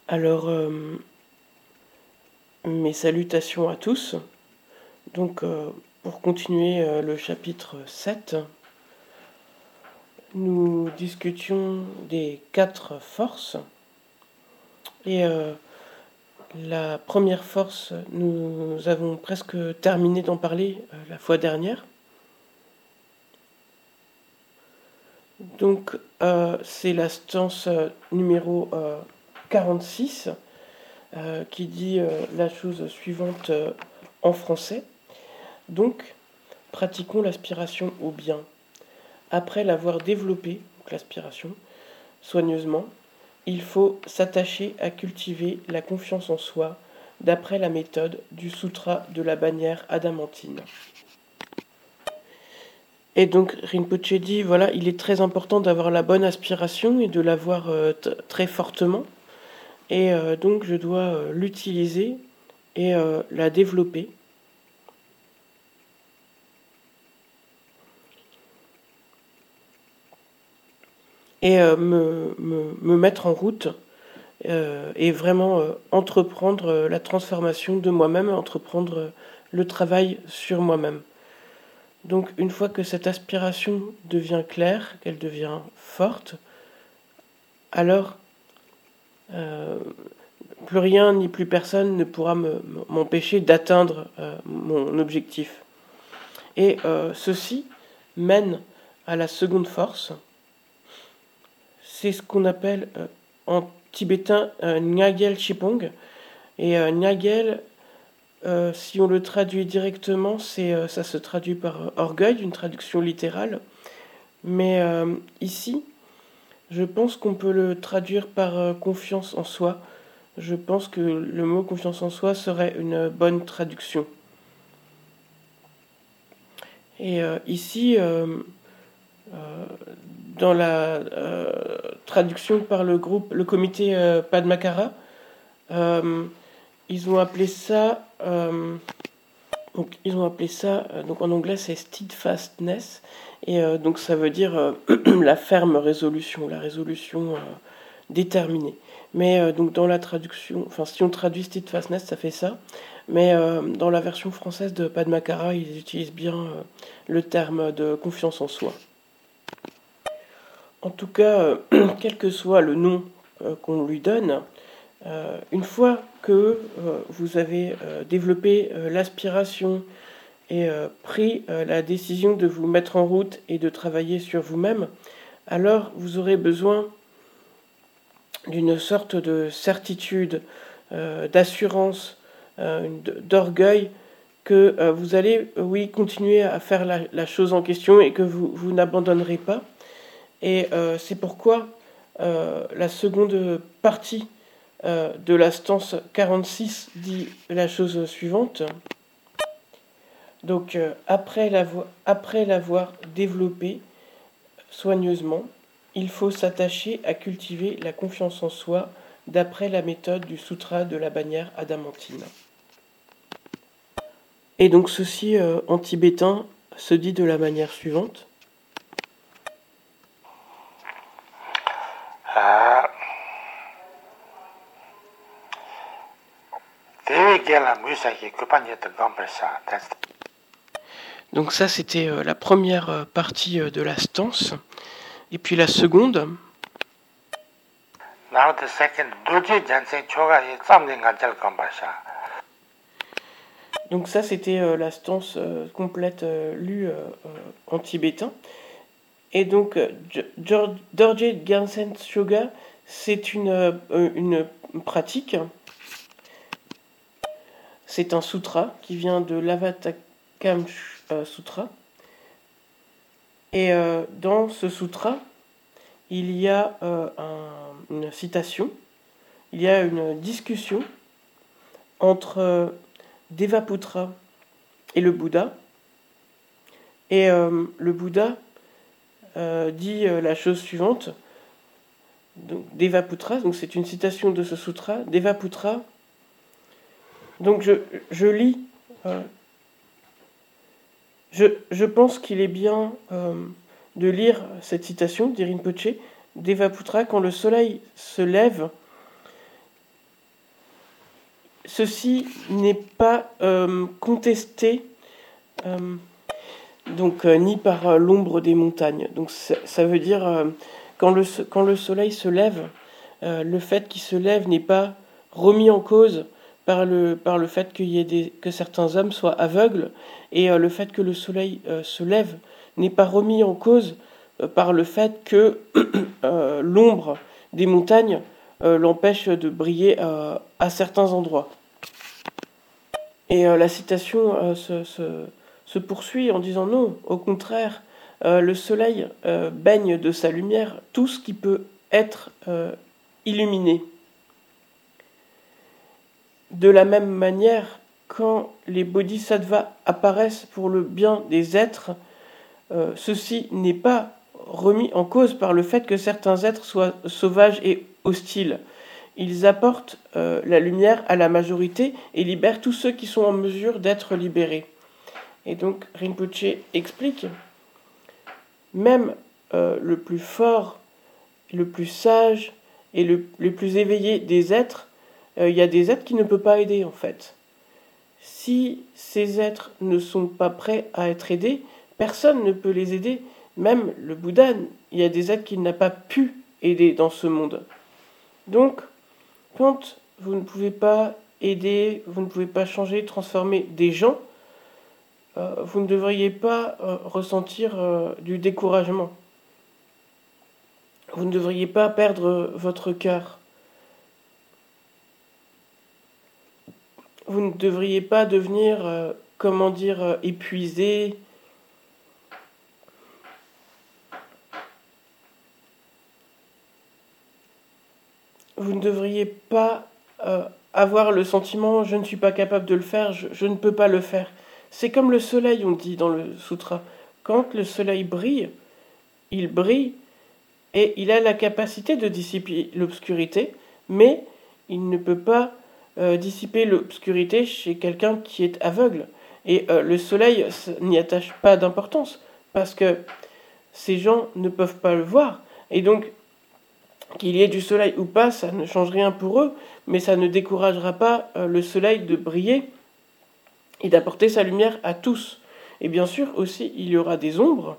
Alors, mes salutations à tous. Donc, pour continuer le chapitre 7, nous discutions des 4 forces. Et la première force, nous avons presque terminé d'en parler la fois dernière. Donc, c'est la stance numéro 46 qui dit la chose suivante en français. Donc, pratiquons l'aspiration au bien. Après l'avoir développée, donc l'aspiration, soigneusement, il faut s'attacher à cultiver la confiance en soi d'après la méthode du sutra de la bannière adamantine. Et donc Rinpoche dit, voilà, il est très important d'avoir la bonne aspiration et de l'avoir très fortement. Et donc je dois l'utiliser et la développer. Et me mettre en route et vraiment entreprendre la transformation de moi-même, entreprendre le travail sur moi-même. Donc une fois que cette aspiration devient claire, qu'elle devient forte, alors plus rien ni plus personne ne pourra m'empêcher d'atteindre mon objectif. Et ceci mène à la seconde force. C'est ce qu'on appelle en tibétain Nyagel Chipong. Et Nyagel, si on le traduit directement, ça se traduit par orgueil, une traduction littérale. Mais ici, je pense qu'on peut le traduire par confiance en soi. Je pense que le mot confiance en soi serait une bonne traduction. Et ici, dans la traduction par le comité Padmakara, ils ont appelé ça, donc en anglais c'est steadfastness, et donc ça veut dire la ferme résolution, la résolution déterminée. Mais donc dans la traduction, enfin si on traduit steadfastness, ça fait ça. Mais dans la version française de Padmakara, ils utilisent bien le terme de confiance en soi. En tout cas, quel que soit le nom qu'on lui donne, une fois que vous avez développé l'aspiration et pris la décision de vous mettre en route et de travailler sur vous-même, alors vous aurez besoin d'une sorte de certitude, d'assurance, d'orgueil que vous allez, oui, continuer à faire la chose en question et que vous n'abandonnerez pas. Et c'est pourquoi la seconde partie de la stance 46 dit la chose suivante. Donc après l'avoir développé soigneusement, il faut s'attacher à cultiver la confiance en soi d'après la méthode du sutra de la bannière adamantine. Et donc ceci en tibétain se dit de la manière suivante. Donc ça c'était la première partie de la stance. Et puis la seconde. Donc ça c'était la stance complète lue en tibétain. Et donc Dorje Gyaltsen Choga, c'est une pratique. C'est un sutra qui vient de l'Avatakam Sutra. Et dans ce sutra, il y a une citation, il y a une discussion entre Devaputra et le Bouddha. Et le Bouddha dit la chose suivante. Donc, Devaputra, donc c'est une citation de ce sutra. Devaputra, donc je lis. Je pense qu'il est bien de lire cette citation d'Irinpoche. Devaputra, quand le soleil se lève, ceci n'est pas contesté ni par l'ombre des montagnes. Donc ça veut dire quand le soleil se lève, le fait qu'il se lève n'est pas remis en cause par le fait que certains hommes soient aveugles, et le fait que le soleil se lève n'est pas remis en cause par le fait que l'ombre des montagnes l'empêche de briller à certains endroits. Et la citation se poursuit en disant non, au contraire, le soleil baigne de sa lumière tout ce qui peut être illuminé. De la même manière, quand les bodhisattvas apparaissent pour le bien des êtres, ceci n'est pas remis en cause par le fait que certains êtres soient sauvages et hostiles. Ils apportent la lumière à la majorité et libèrent tous ceux qui sont en mesure d'être libérés. Et donc Rinpoché explique, même le plus fort, le plus sage et le plus éveillé des êtres, il y a des êtres qu'il ne peut pas aider en fait. Si ces êtres ne sont pas prêts à être aidés, personne ne peut les aider. Même le Bouddha, il y a des êtres qu'il n'a pas pu aider dans ce monde. Donc, quand vous ne pouvez pas aider, vous ne pouvez pas changer, transformer des gens, vous ne devriez pas ressentir du découragement. Vous ne devriez pas perdre votre cœur. Vous ne devriez pas devenir, épuisé. Vous ne devriez pas avoir le sentiment « je ne suis pas capable de le faire, je ne peux pas le faire ». C'est comme le soleil, on dit dans le sutra. Quand le soleil brille, il brille et il a la capacité de dissiper l'obscurité, mais il ne peut pas dissiper l'obscurité chez quelqu'un qui est aveugle. Et le soleil n'y attache pas d'importance, parce que ces gens ne peuvent pas le voir. Et donc, qu'il y ait du soleil ou pas, ça ne change rien pour eux, mais ça ne découragera pas le soleil de briller et d'apporter sa lumière à tous. Et bien sûr aussi, il y aura des ombres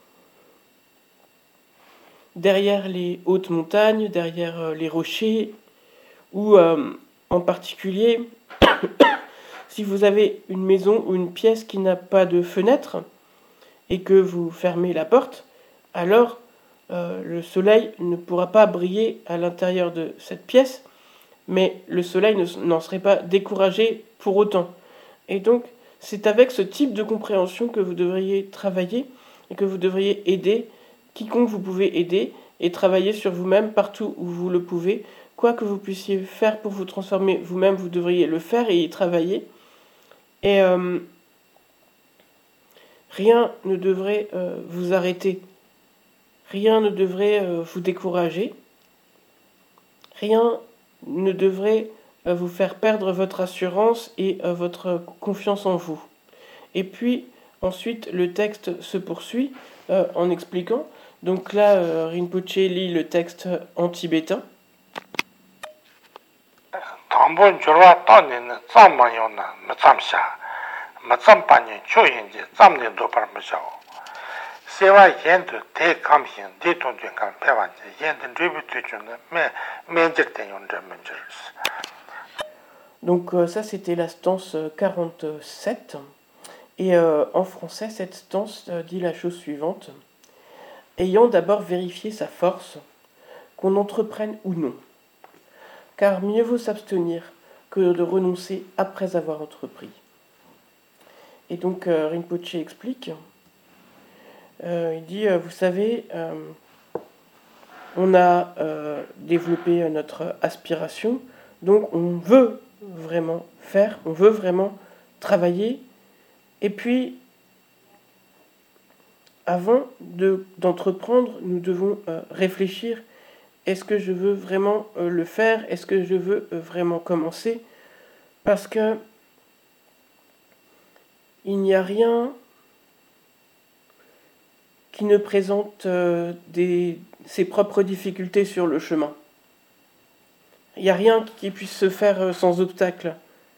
derrière les hautes montagnes, derrière les rochers, ou en particulier, si vous avez une maison ou une pièce qui n'a pas de fenêtre et que vous fermez la porte, alors le soleil ne pourra pas briller à l'intérieur de cette pièce, mais le soleil n'en serait pas découragé pour autant. Et donc, c'est avec ce type de compréhension que vous devriez travailler et que vous devriez aider quiconque vous pouvez aider et travailler sur vous-même partout où vous le pouvez. Quoi que vous puissiez faire pour vous transformer vous-même, vous devriez le faire et y travailler. Et rien ne devrait vous arrêter. Rien ne devrait vous décourager. Rien ne devrait vous faire perdre votre assurance et votre confiance en vous. Et puis, ensuite, le texte se poursuit en expliquant. Donc là, Rinpoche lit le texte en tibétain. Donc ça, c'était la stance 47. Et en français, cette stance dit la chose suivante. Ayant d'abord vérifié sa force, qu'on entreprenne ou non. Car mieux vaut s'abstenir que de renoncer après avoir entrepris. Et donc Rinpoche explique, il dit, vous savez, on a développé notre aspiration, donc on veut vraiment faire, on veut vraiment travailler, et puis avant d'entreprendre, nous devons réfléchir, est-ce que je veux vraiment le faire, est-ce que je veux vraiment commencer, parce que il n'y a rien qui ne présente ses propres difficultés sur le chemin. Il n'y a rien qui puisse se faire sans obstacle.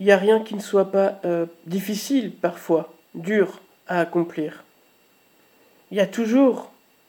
il n'y a rien qui ne soit pas difficile parfois, dur à accomplir. Il y a toujours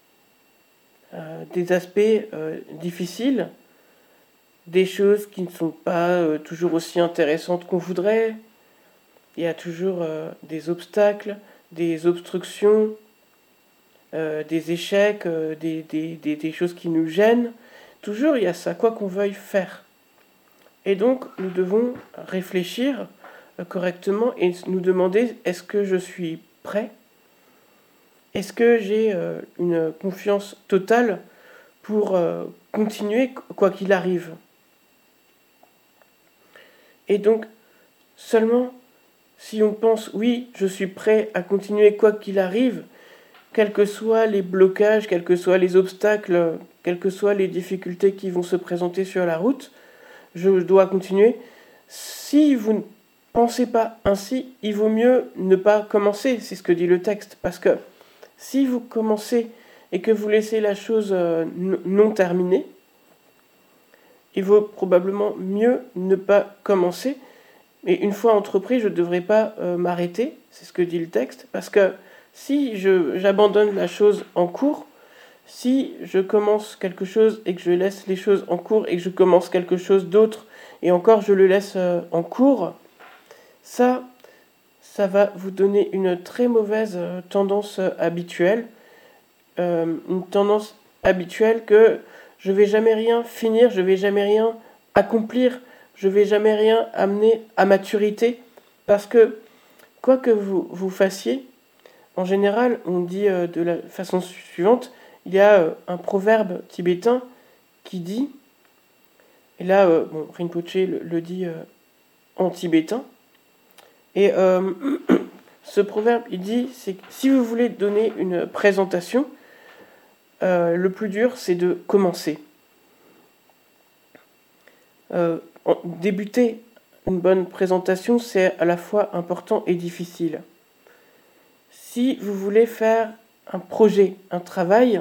des aspects difficiles, des choses qui ne sont pas toujours aussi intéressantes qu'on voudrait. Il y a toujours des obstacles, des obstructions, des échecs, des choses qui nous gênent. Toujours il y a ça, quoi qu'on veuille faire. Et donc nous devons réfléchir correctement et nous demander, est-ce que je suis prêt ? Est-ce que j'ai une confiance totale pour continuer quoi qu'il arrive ? Et donc, seulement si on pense, oui, je suis prêt à continuer quoi qu'il arrive, quels que soient les blocages, quels que soient les obstacles, quelles que soient les difficultés qui vont se présenter sur la route, je dois continuer. Si vous ne pensez pas ainsi, il vaut mieux ne pas commencer, c'est ce que dit le texte, parce que si vous commencez et que vous laissez la chose non terminée, il vaut probablement mieux ne pas commencer. Mais une fois entrepris, je ne devrais pas m'arrêter, c'est ce que dit le texte, parce que si j'abandonne la chose en cours, si je commence quelque chose et que je laisse les choses en cours et que je commence quelque chose d'autre et encore je le laisse en cours, ça va vous donner une très mauvaise tendance habituelle, une tendance habituelle que je vais jamais rien finir, je vais jamais rien accomplir, je vais jamais rien amener à maturité, parce que quoi que vous fassiez, en général, on dit de la façon suivante, il y a un proverbe tibétain qui dit, et là, Rinpoche le dit en tibétain, et ce proverbe, il dit, c'est que si vous voulez donner une présentation, le plus dur, c'est de commencer. Débuter une bonne présentation, c'est à la fois important et difficile. Si vous voulez faire un projet, un travail,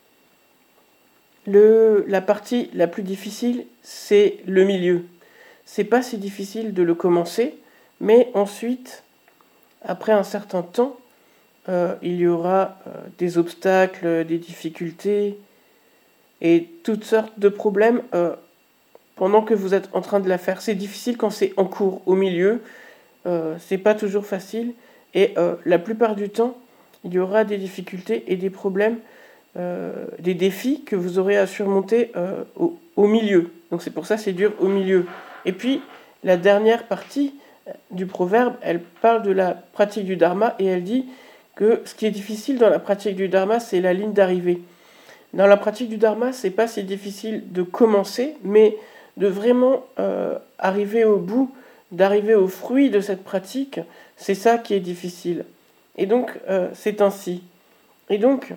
la partie la plus difficile, c'est le milieu. C'est pas si difficile de le commencer, mais ensuite, après un certain temps, il y aura des obstacles, des difficultés et toutes sortes de problèmes pendant que vous êtes en train de la faire. C'est difficile quand c'est en cours, au milieu, c'est pas toujours facile. Et la plupart du temps, il y aura des difficultés et des problèmes, des défis que vous aurez à surmonter au milieu. Donc c'est pour ça que c'est dur au milieu. Et puis, la dernière partie du proverbe, elle parle de la pratique du dharma et elle dit que ce qui est difficile dans la pratique du dharma, c'est la ligne d'arrivée. Dans la pratique du dharma, c'est pas si difficile de commencer, mais de vraiment arriver au bout, d'arriver au fruit de cette pratique, c'est ça qui est difficile. Et donc, c'est ainsi. Et donc,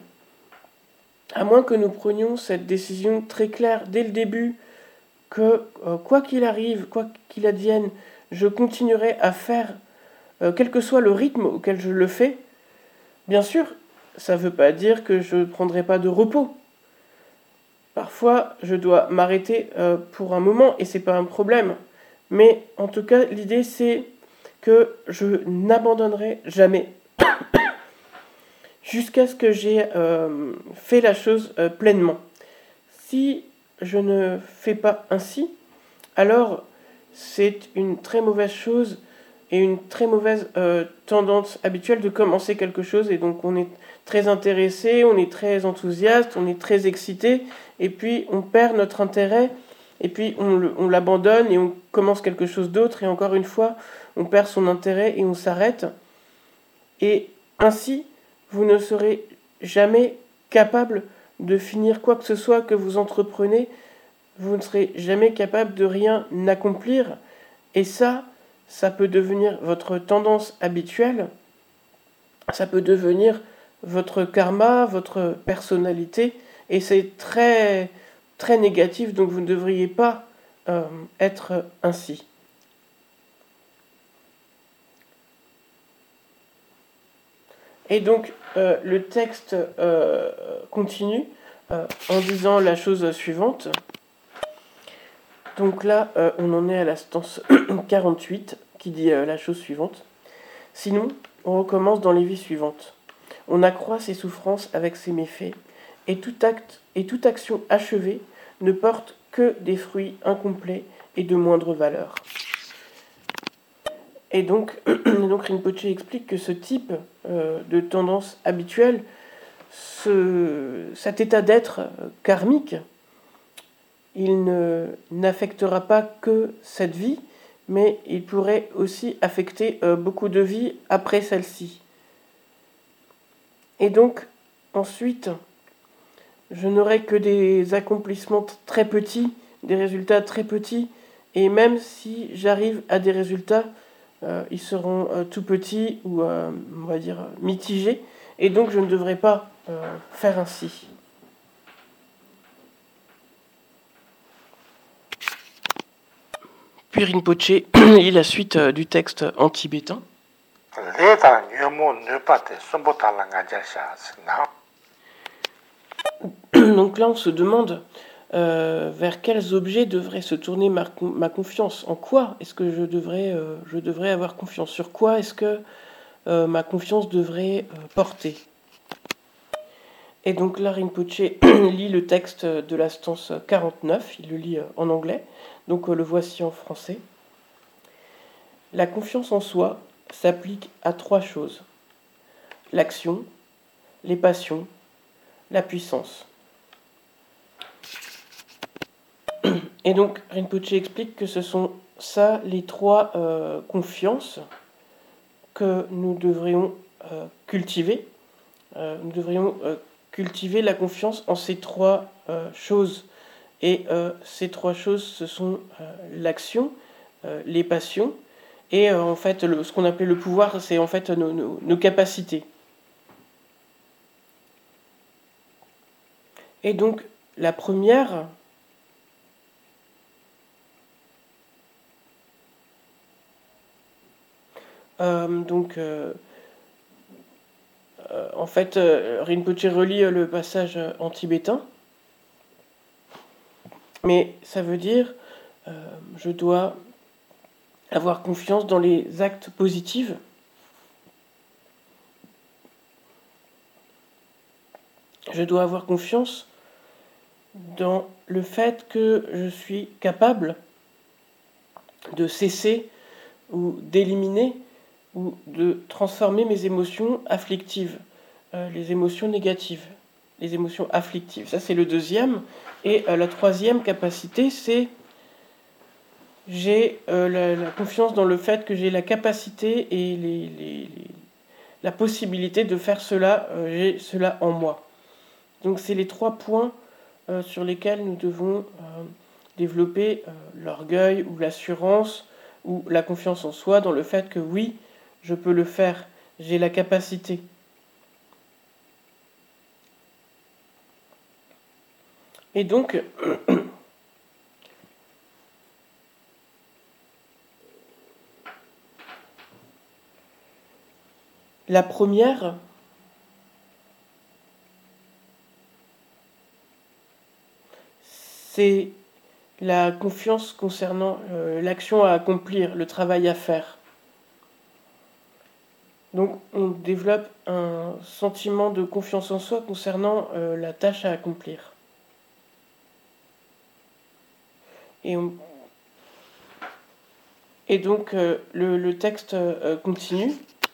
à moins que nous prenions cette décision très claire dès le début, que quoi qu'il arrive, quoi qu'il advienne, je continuerai à faire, quel que soit le rythme auquel je le fais, bien sûr, ça ne veut pas dire que je ne prendrai pas de repos. Parfois, je dois m'arrêter pour un moment et c'est pas un problème. Mais en tout cas, l'idée c'est que je n'abandonnerai jamais jusqu'à ce que j'ai fait la chose pleinement. Si je ne fais pas ainsi, alors c'est une très mauvaise chose et une très mauvaise tendance habituelle de commencer quelque chose. Et donc on est très intéressé, on est très enthousiaste, on est très excité, et puis on perd notre intérêt, et puis on l'abandonne et on commence quelque chose d'autre, et encore une fois, on perd son intérêt et on s'arrête. Et ainsi, vous ne serez jamais capable de finir quoi que ce soit que vous entreprenez, vous ne serez jamais capable de rien accomplir, et ça peut devenir votre tendance habituelle, ça peut devenir votre karma, votre personnalité, et c'est très, très négatif, donc vous ne devriez pas être ainsi. Et donc, le texte continue en disant la chose suivante. Donc là, on en est à la stance 48. qui dit la chose suivante. Sinon, on recommence dans les vies suivantes. On accroît ses souffrances avec ses méfaits, et tout acte et toute action achevée ne porte que des fruits incomplets et de moindre valeur. Et donc Rinpoche explique que ce type de tendance habituelle, cet état d'être karmique, il n'affectera pas que cette vie, mais il pourrait aussi affecter beaucoup de vies après celle-ci. Et donc, ensuite, je n'aurai que des accomplissements très petits, des résultats très petits, et même si j'arrive à des résultats, ils seront tout petits ou, on va dire, mitigés, et donc je ne devrais pas faire ainsi. Puis Rinpoche lit la suite du texte en tibétain. Donc là, on se demande vers quels objets devrait se tourner ma confiance. En quoi est-ce que je devrais avoir confiance? Sur quoi est-ce que ma confiance devrait porter? Et donc là, Rinpoche lit le texte de la stance 49, il le lit en anglais, donc le voici en français. La confiance en soi s'applique à 3 choses. L'action, les passions, la puissance. Et donc Rinpoche explique que ce sont ça les 3 confiances que nous devrions cultiver. Nous devrions cultiver la confiance en ces 3 choses. Et ces 3 choses, ce sont l'action, les passions, et en fait, ce qu'on appelle le pouvoir, c'est en fait nos capacités. Et donc, la première, en fait, Rinpoche relit le passage en tibétain, mais ça veut dire je dois avoir confiance dans les actes positifs. Je dois avoir confiance dans le fait que je suis capable de cesser ou d'éliminer ou de transformer mes émotions afflictives, les émotions négatives, les émotions afflictives. Ça, c'est le deuxième. Et la troisième capacité, c'est j'ai la confiance dans le fait que j'ai la capacité et la possibilité de faire cela, j'ai cela en moi. Donc c'est les 3 points sur lesquels nous devons développer l'orgueil ou l'assurance ou la confiance en soi dans le fait que oui, je peux le faire, j'ai la capacité. Et donc, la première, c'est la confiance concernant l'action à accomplir, le travail à faire. Donc on développe un sentiment de confiance en soi concernant la tâche à accomplir. Et donc le texte continue.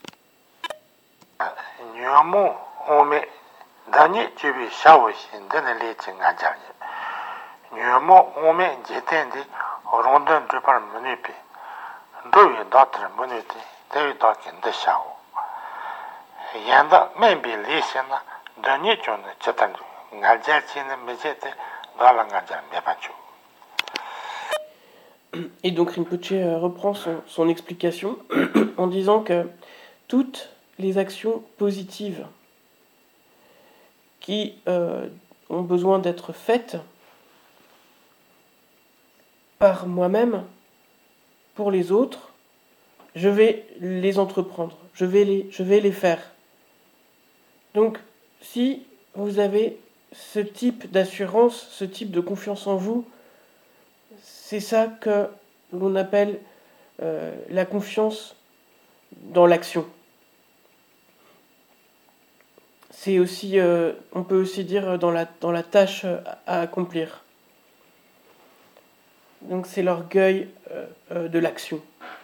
Et donc Rinpoche reprend son explication en disant que toutes les actions positives qui ont besoin d'être faites par moi-même, pour les autres, je vais les entreprendre, je vais les faire. Donc, si vous avez ce type d'assurance, ce type de confiance en vous, c'est ça que l'on appelle la confiance dans l'action. C'est aussi, on peut aussi dire dans la tâche à accomplir. Donc c'est l'orgueil de l'action.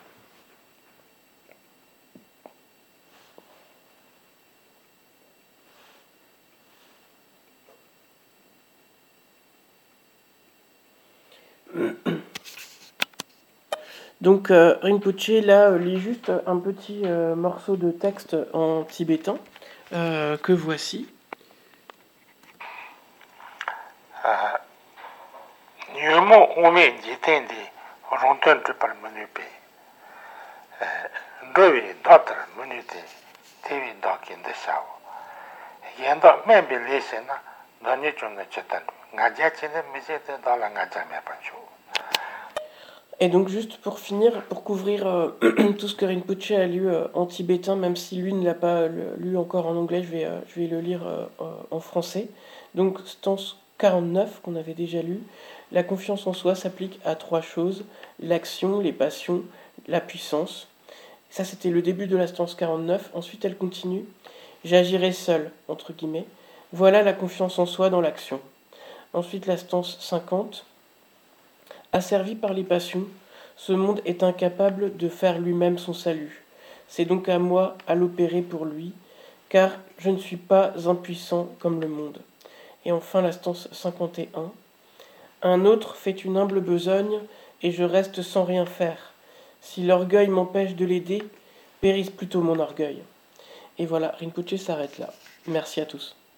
Donc Rinpoche là lit juste un petit morceau de texte en tibétain que voici. Nyumo ome jitendi ronton tripal manupe. Dovi dotra munute tevi dokin de shawo. Yendo membe lesena doni chunna chetan. Ngaja chene misete dala ngaja me pancho. Et donc juste pour finir, pour couvrir tout ce que Rinpoche a lu en tibétain, même si lui ne l'a pas lu encore en anglais, je vais le lire en français. Donc stance 49 qu'on avait déjà lu, la confiance en soi s'applique à 3 choses, l'action, les passions, la puissance. Ça c'était le début de la stance 49, ensuite elle continue, j'agirai seul, entre guillemets, voilà la confiance en soi dans l'action. Ensuite la stance 50, asservi par les passions, ce monde est incapable de faire lui-même son salut. C'est donc à moi à l'opérer pour lui, car je ne suis pas impuissant comme le monde. Et enfin la stance 51. Un autre fait une humble besogne, et je reste sans rien faire. Si l'orgueil m'empêche de l'aider, périsse plutôt mon orgueil. Et voilà, Rinpoche s'arrête là. Merci à tous.